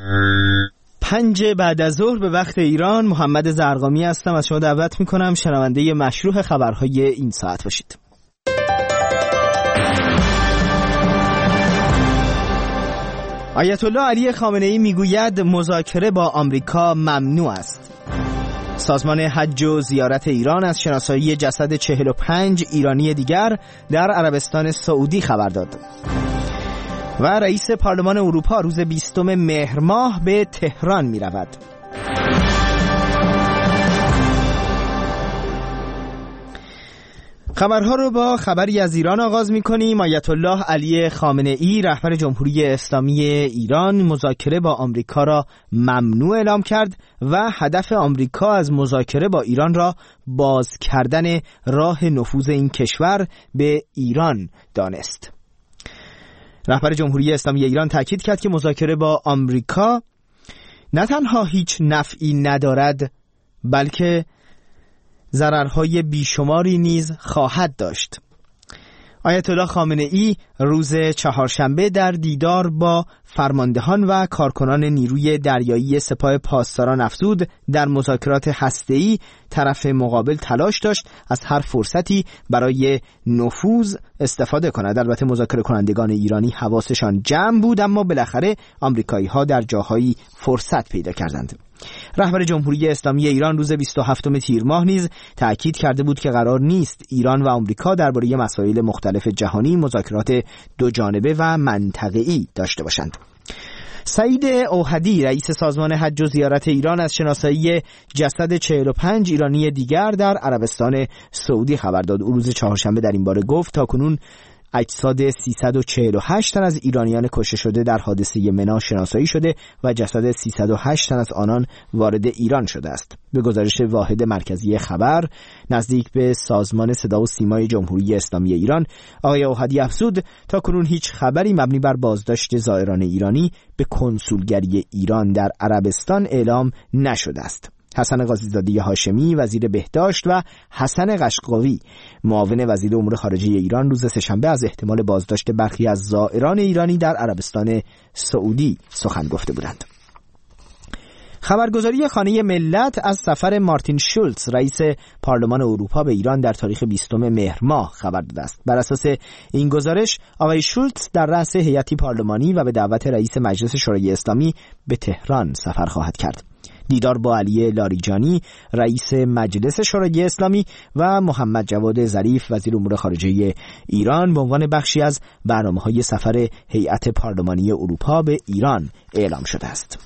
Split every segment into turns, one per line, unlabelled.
5 بعد از ظهر به وقت ایران. محمد زرقامی هستم. از شما دعوت میکنم شنونده مشروع خبرهای این ساعت باشید. آیت الله علی خامنه‌ای میگوید مذاکره با آمریکا ممنوع است. سازمان حج و زیارت ایران از شناسایی جسد 45 ایرانی دیگر در عربستان سعودی خبر داد. و رئیس پارلمان اروپا روز 20 مهر ماه به تهران می رود. خبرها رو با خبری از ایران آغاز می کنیم. آیت الله علی خامنه‌ای رهبر جمهوری اسلامی ایران مذاکره با آمریکا را ممنوع اعلام کرد و هدف آمریکا از مذاکره با ایران را باز کردن راه نفوذ این کشور به ایران دانست. رهبر جمهوری اسلامی ایران تاکید کرد که مذاکره با آمریکا نه تنها هیچ نفعی ندارد بلکه ضررهای بیشماری نیز خواهد داشت. آیت الله خامنه‌ای روز چهارشنبه در دیدار با فرماندهان و کارکنان نیروی دریایی سپاه پاسداران افزود در مذاکرات هسته‌ای طرف مقابل تلاش داشت از هر فرصتی برای نفوذ استفاده کند. البته مذاکره کنندگان ایرانی حواسشان جمع بود، اما بالاخره آمریکایی‌ها در جاهایی فرصت پیدا کردند. رهبر جمهوری اسلامی ایران روز 27 تیر ماه نیز تأکید کرده بود که قرار نیست ایران و آمریکا درباره مسائل مختلف جهانی مذاکرات دو جانبه و منطقه‌ای داشته باشند. سعید اوحدی رئیس سازمان حج و زیارت ایران از شناسایی جسد 45 ایرانی دیگر در عربستان سعودی خبر داد. او روز چهارشنبه در این باره گفت تاکنون اجساد 348 تن از ایرانیان کشته شده در حادثه منا شناسایی شده و جسد 308 تن از آنان وارد ایران شده است. به گزارش واحد مرکزی خبر نزدیک به سازمان صدا و سیمای جمهوری اسلامی ایران، آقای اوحدی افزود تاکنون هیچ خبری مبنی بر بازداشت زائران ایرانی به کنسولگری ایران در عربستان اعلام نشده است. حسن قاضی‌زاده هاشمی وزیر بهداشت و حسن قشقاوی معاون وزیر امور خارجه ایران روز سه‌شنبه از احتمال بازداشت برخی از زائران ایرانی در عربستان سعودی سخن گفته بودند. خبرگزاری خانه ملت از سفر مارتین شولتز رئیس پارلمان اروپا به ایران در تاریخ 20 مهر ماه خبر داده است. بر اساس این گزارش آقای شولتز در رأس هیئتی پارلمانی و به دعوت رئیس مجلس شورای اسلامی به تهران سفر خواهد کرد. دیدار با علی لاریجانی رئیس مجلس شورای اسلامی و محمد جواد ظریف وزیر امور خارجه ایران به عنوان بخشی از برنامه‌های سفر هیئت پارلمانی اروپا به ایران اعلام شده است.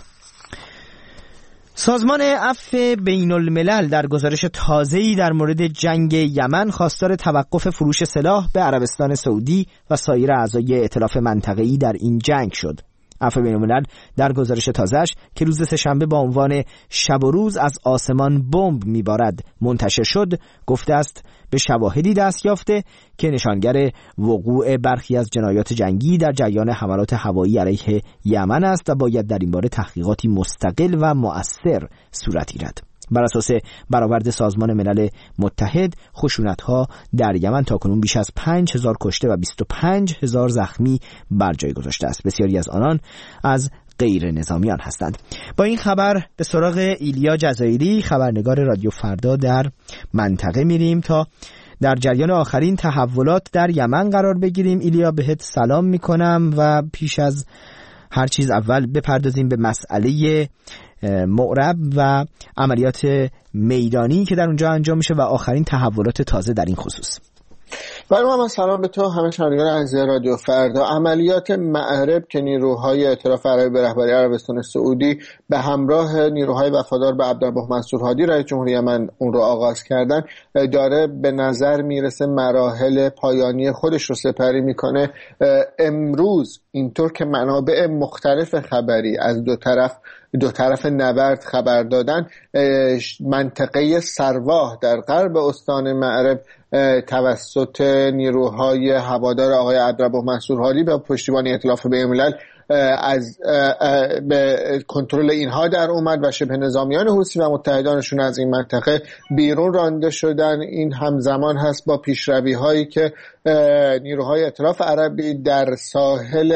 سازمان عفو بین الملل در گزارش تازه‌ای در مورد جنگ یمن خواستار توقف فروش سلاح به عربستان سعودی و سایر اعضای ائتلاف منطقه‌ای در این جنگ شد. عفو بین الملل در گزارش تازه‌اش که روز سه‌شنبه با عنوان شب و روز از آسمان بمب میبارد منتشر شد گفته است به شواهدی دست یافته که نشانگر وقوع برخی از جنایات جنگی در جریان حملات هوایی علیه یمن است و باید در این باره تحقیقاتی مستقل و مؤثر صورت گیرد. بر اساس برآورد سازمان ملل متحد خشونت‌ها در یمن تاکنون بیش از 5000 کشته و 25000 زخمی بر جای گذاشته است. بسیاری از آنان از غیر نظامیان هستند. با این خبر به سراغ ایلیا جزایری خبرنگار رادیو فردا در منطقه میریم تا در جریان آخرین تحولات در یمن قرار بگیریم. ایلیا بهت سلام میکنم و پیش از هر چیز اول بپردازیم به مسئله معرب و عملیات میدانی که در اونجا انجام میشه و آخرین تحولات تازه در این خصوص.
بله محمد، سلام به تو، همه شنوندگان عزیز رادیو فردا. عملیات معرب که نیروهای ائتلاف عربی به رهبری عربستان سعودی به همراه نیروهای وفادار به عبدالله منصور هادی رئیس جمهوری یمن اون رو آغاز کردن داره به نظر میرسه مراحل پایانی خودش رو سپری میکنه. امروز اینطور که منابع مختلف خبری از دو طرف نبرد خبر دادن، منطقه سرواح در غرب استان معرب توسط نیروهای هوادار آقای عبدالله منصور هادی به پشتیبانی ائتلاف بین الملل از به کنترل اینها در اومد و شبه نظامیان حوثی و متحدانشون از این منطقه بیرون رانده شدن. این همزمان هست با پیشروی هایی که نیروهای ائتلاف عربی در ساحل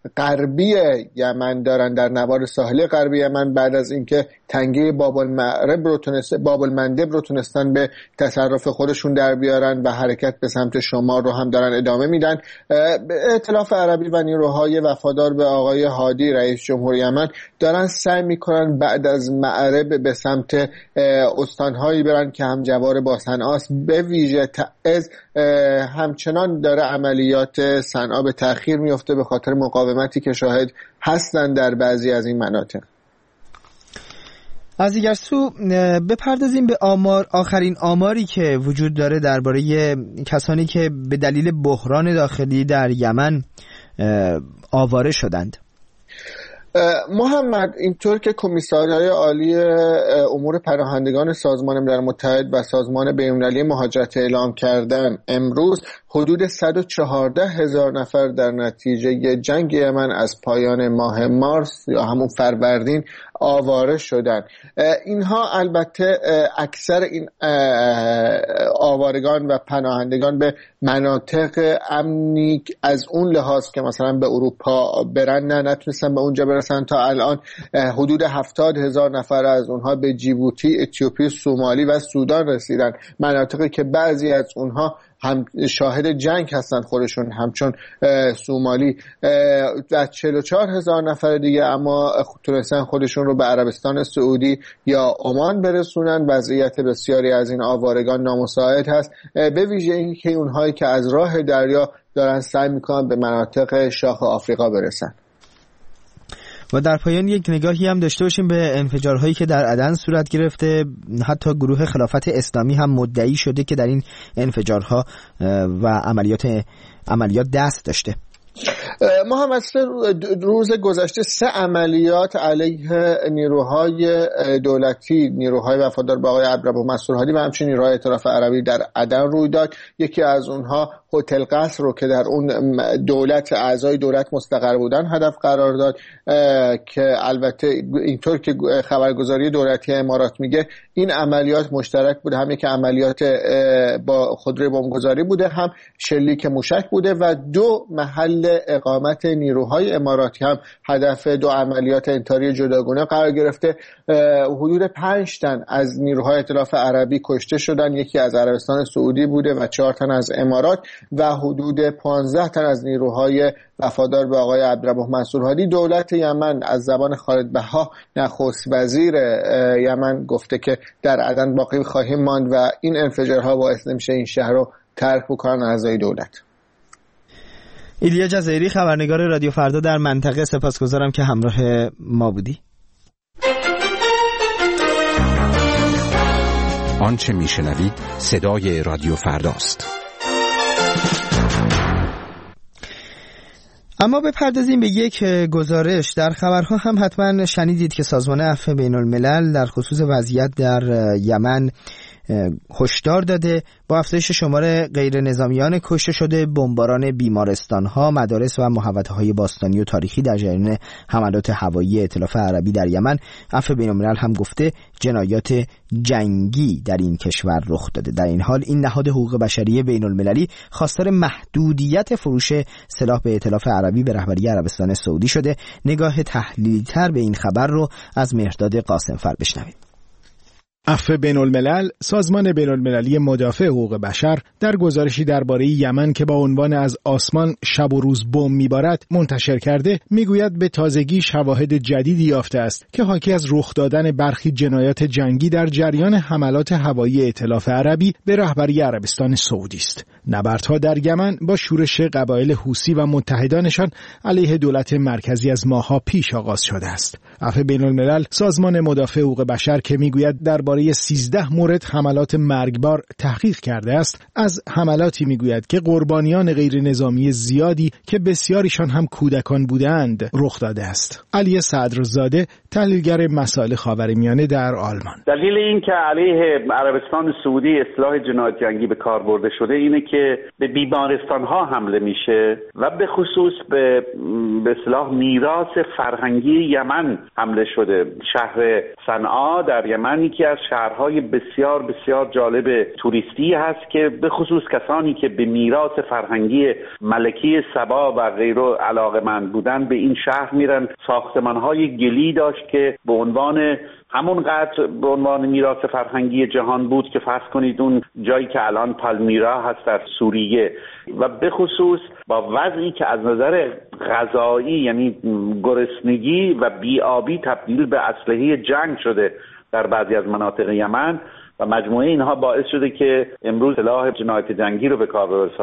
غربی یمن دارن، در نوار ساحلی غربی یمن، بعد از اینکه تنگه باب المندب رو تونستن به تصرف خودشون در بیارن و حرکت به سمت شمال رو هم دارن ادامه میدن. ائتلاف عربی و نیروهای وفادار به آقای هادی رئیس جمهور یمن دارن سعی میکنن بعد از مأرب به سمت استانهایی برن که همجوار با صنعاست. به ویژه تعز همچنان داره عملیات صنعا به تأخیر میفته به خاطر مقاومتی که شاهد هستن در بعضی از این مناطق.
از دیگر سو بپردازیم به آخرین آماری که وجود داره درباره کسانی که به دلیل بحران داخلی در یمن آواره شدند.
محمد، اینطور که کمیساریای عالی امور پناهندگان سازمان ملل متحد و سازمان بین‌المللی مهاجرت اعلام کردن، امروز حدود 114,000 نفر در نتیجه جنگ یمن از پایان ماه مارس یا همون فروردین آواره شدند. اینها البته اکثر این آوارگان و پناهندگان به مناطق امنی از اون لحاظ که مثلا به اروپا برن نتونستن به اونجا برسن. تا الان حدود 70,000 نفر از اونها به جیبوتی، اتیوپی، سومالی و سودان رسیدن، مناطقی که بعضی از اونها هم شاهد جنگ هستند خودشون، همچون سومالی. و 44,000 نفر دیگه اما تونستن خودشون رو به عربستان سعودی یا عمان برسونن. وضعیت بسیاری از این آوارگان نامساعد هست، به ویژه اینکه اونهایی که از راه دریا دارن سعی میکنن به مناطق شاخ آفریقا برسن.
و در پایان یک نگاهی هم داشته باشیم به انفجارهایی که در عدن صورت گرفته. حتی گروه خلافت اسلامی هم مدعی شده که در این انفجارها و عملیات دست داشته.
محمد، روز گذشته 3 عملیات علیه نیروهای دولتی، نیروهای وفادار به آقای عبدالرب منصور هادی و همچنین نیروهای ائتلاف عربی در عدن روی داد. یکی از اونها هتل قصر رو که در اون اعضای دولت مستقر بودن هدف قرار داد، که البته اینطور که خبرگزاری دولتی امارات میگه این عملیات مشترک بوده، هم یک عملیات با خودروی بمبگذاری بوده، هم شلیک موشک بوده و 2 محل اقامت نیروهای اماراتی هم هدف 2 عملیات انتحاری جداگانه قرار گرفته. حدود 5 تن از نیروهای ائتلاف عربی کشته شدن، یکی از عربستان سعودی بوده و 4 تن از امارات و حدود 15 تن از نیروهای وفادار به آقای عبدالرب منصور هادی. دولت یمن از زبان خالد بها نخست وزیر یمن گفته که در عدن باقی خواهیم ماند و این انفجارها باعث نمیشه این شهر رو ترک بکنن اعضای دولت.
ایلیا جزایری، خبرنگار رادیو فردا در منطقه، سپاسگزارم که همراه ما بودی.
آنچه میشنوید صدای رادیو فرداست.
اما بپردازیم به یک گزارش. در خبرها هم حتما شنیدید که سازمان عفو بین‌الملل در خصوص وضعیت در یمن هشدار داده با افزایش شمار غیر نظامیان کشته شده، بمباران بیمارستان‌ها، مدارس و محوطه‌های باستانی و تاریخی در جریان حملات هوایی ائتلاف عربی در یمن، عفو بین‌الملل هم گفته جنایات جنگی در این کشور رخ داده. در این حال این نهاد حقوق بشری بین‌المللی خواستار محدودیت فروش سلاح به ائتلاف عربی به رهبری عربستان سعودی شده. نگاه تحلیلی‌تر به این خبر رو از مهرداد قاسم‌فر بشنوید.
عفو بین‌الملل، سازمان بین‌المللی مدافع حقوق بشر، در گزارشی درباره یمن که با عنوان از آسمان شب و روز بمب میبارد منتشر کرده، میگوید به تازگی شواهد جدیدی یافته است که حاکی از رخ دادن برخی جنایات جنگی در جریان حملات هوایی ائتلاف عربی به رهبری عربستان سعودی است. نبردها در یمن با شورش قبایل حوثی و متحدانشان علیه دولت مرکزی از ماه‌ها پیش آغاز شده است. عفو بین‌الملل، سازمان مدافع حقوق بشر که میگوید درباره 13 مورد حملات مرگبار تحقیق کرده است، از حملاتی میگوید که قربانیان غیر نظامی زیادی که بسیاریشان هم کودکان بودند رخ داده است. علی صدرزاده، تحلیلگر مسائل خاورمیانه در آلمان:
دلیل این که علیه عربستان سعودی اصطلاح جنایت جنگی به کار برده شده اینه که به بیمارستان‌ها حمله میشه و به خصوص به اصطلاح میراث فرهنگی یمن حمله شده. شهر صنعا در یمن یکی از شهرهای بسیار بسیار جالب توریستی هست که به خصوص کسانی که به میراث فرهنگی ملکی سبا و غیره علاقه‌مند بودن به این شهر میرن. ساختمان‌های گلی داشت که به عنوان همونقدر به عنوان میراث فرهنگی جهان بود که فرض کنید اون جایی که الان پالمیرا هست در سوریه، و به خصوص با وضعی که از نظر غذایی یعنی گرسنگی و بی‌آبی تبدیل به اسلحه جنگ شده در بعضی از مناطق یمن و مجموعه اینها باعث شده که امروز سلاح جنایت جنگی رو به کار ببره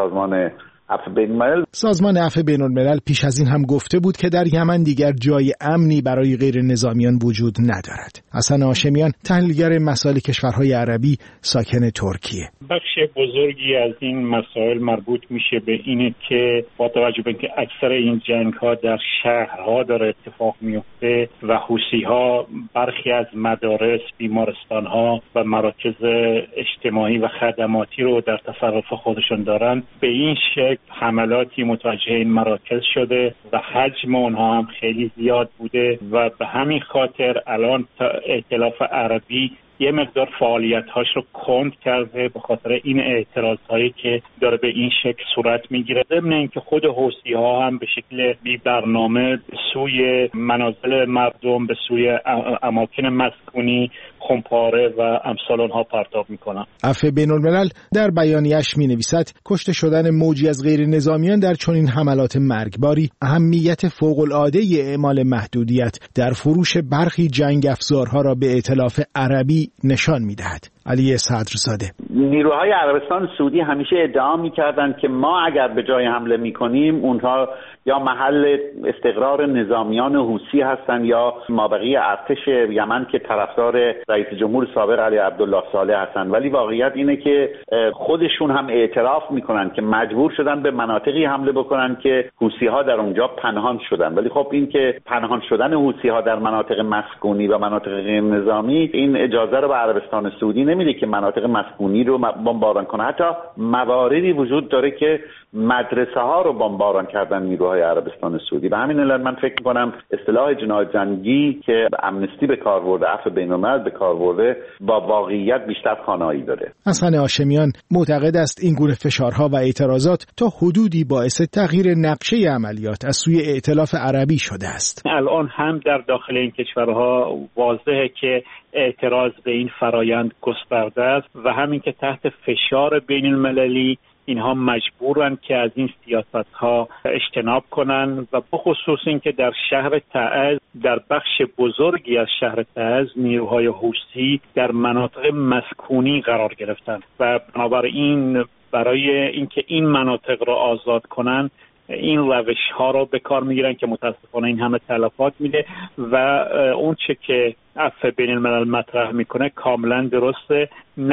سازمان عفو بین‌الملل پیش از این هم گفته بود که در یمن دیگر جای امنی برای غیر نظامیان وجود ندارد. حسن هاشمیان، تحلیلگر مسائل کشورهای عربی ساکن ترکیه:
بخش بزرگی از این مسائل مربوط میشه به اینه که با توجه به اینکه اکثر این جنگ‌ها در شهرها داره اتفاق میفته و حوثی‌ها برخی از مدارس، بیمارستان‌ها و مراکز اجتماعی و خدماتی رو در تصرف خودشون دارن، به این شکل حملاتی متوجه این مراکز شده و حجم اونها هم خیلی زیاد بوده و به همین خاطر الان ائتلاف عربی یه مقدار فعالیت‌هاش رو کند کرده به خاطر این اعتراض‌هایی که داره به این شکل صورت می‌گیره. ضمن اینکه خود حوثی‌ها هم به شکل بی‌برنامه به سوی منازل مردم، به سوی اماکن مسکونی، خمپاره و امثال آنها پرتاب می‌کنن.
عفو بین‌الملل در بیانیه‌اش می‌نویسد کشته شدن موجی از غیر نظامیان در چنین حملات مرگباری اهمیت فوق‌العاده اعمال محدودیت در فروش برخی جنگ افزارها را به ائتلاف عربی نشان می‌دهد. علی صدرزاده:
نیروهای عربستان سعودی همیشه ادعا می‌کردند که ما اگر به جای حمله می‌کنیم اونها یا محل استقرار نظامیان حوثی هستند یا مابقی ارتش یمن که طرفدار رئیس جمهور سابق علی عبدالله صالح هستند. ولی واقعیت اینه که خودشون هم اعتراف می‌کنند که مجبور شدن به مناطقی حمله بکنن که حوثی‌ها در اونجا پنهان شدن. ولی خب این که پنهان شدن حوثی‌ها در مناطق مسکونی و مناطق غیر نظامی این اجازه رو به عربستان سعودی نمیده که مناطق مسکونی رو بمباران کنه. حتی مواردی وجود داره که مدرسه ها رو بمباران کردن نیروهای عربستان سعودی. به همین علت من فکر می‌کنم اصطلاح جنایت جنگی که امنستی به کار برده، عفو بین‌الملل به کار برده، با واقعیت بیشتر خانایی داره.
حسن هاشمیان معتقد است این گونه فشارها و اعتراضات تا حدودی باعث تغییر نقشه عملیات از سوی ائتلاف عربی شده است.
الان هم در داخل این کشورها واضحه که اعتراض به این فرایند گسترده است و همین که تحت فشار بین المللی اینها مجبورن که از این سیاست‌ها اجتناب کنن و بخصوص این که در شهر تعز، در بخش بزرگی از شهر تعز نیروهای حوثی در مناطق مسکونی قرار گرفتن و بنابراین برای اینکه این مناطق را آزاد کنن این روش‌ها رو به کار می‌گیرن که متأسفانه این همه تلفات میده و اون چه که عفو بین الملل مطرح میکنه کاملا درسته.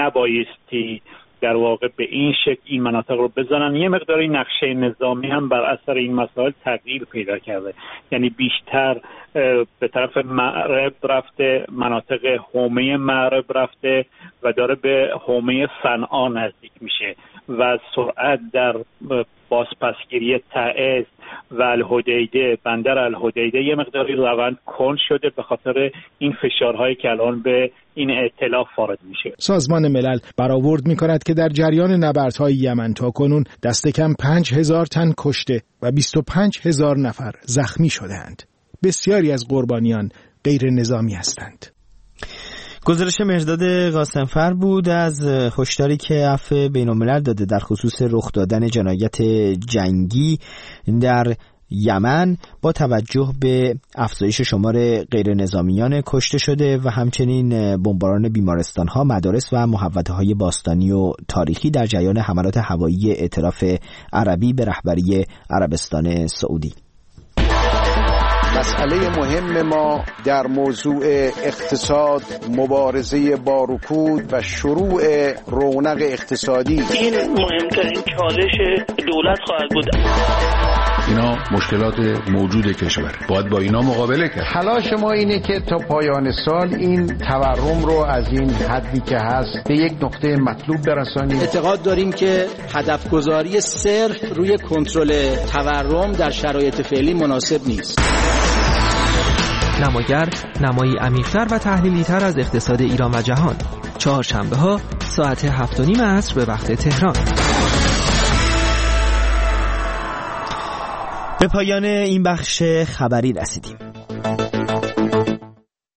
نبایستی در واقع به این شکل این مناطق رو بزنن. یه مقداری نقشه نظامی هم بر اثر این مسائل تغییر پیدا کرده، یعنی بیشتر به طرف معرب رفته، مناطق حومه معرب رفته و داره به حومه صنعا نزدیک میشه و سرعت در بازپسگیری تعز و الحدیده، بندر الحدیده یه مقداری روند کند شده به خاطر این فشارهایی که الان به این ائتلاف وارد میشه.
سازمان ملل برآورد میکند که در جریان نبردهای یمن تاکنون دست کم 5000 تن کشته و 25000 نفر زخمی شده‌اند. بسیاری از قربانیان غیر نظامی هستند.
گزارش مرداد قاسمفر بود از هشداری که عفو بین‌الملل داده در خصوص رخ دادن جنایت جنگی در یمن با توجه به افزایش شمار غیر نظامیان کشته شده و همچنین بمباران بیمارستان‌ها، مدارس و محوطه‌های باستانی و تاریخی در جریان حملات هوایی ائتلاف عربی به رهبری عربستان سعودی.
مسئله مهم ما در موضوع اقتصاد، مبارزه با رکود و شروع رونق اقتصادی،
این مهمترین چالش دولت خواهد بود.
اینا مشکلات موجود کشور، باید با اینا مقابله کرد.
تلاش ما اینه که تا پایان سال این تورم رو از این حدی که هست به یک نقطه مطلوب برسانیم.
اعتقاد داریم که هدف گذاری صرف روی کنترل تورم در شرایط فعلی مناسب نیست.
نماگر نمایی عمیق‌تر و تحلیلی‌تر از اقتصاد ایران و جهان. چهارشنبه‌ها ساعت 7:30 عصر به وقت تهران.
به پایان این بخش خبری رسیدیم.